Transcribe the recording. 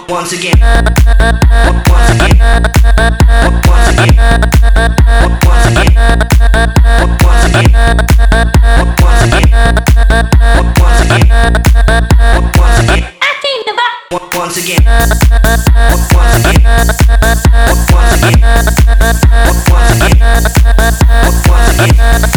once again, once again, once again, once again, once again, once again, once again, once again. I came to buy. Once again, once again, once again, once again, once again.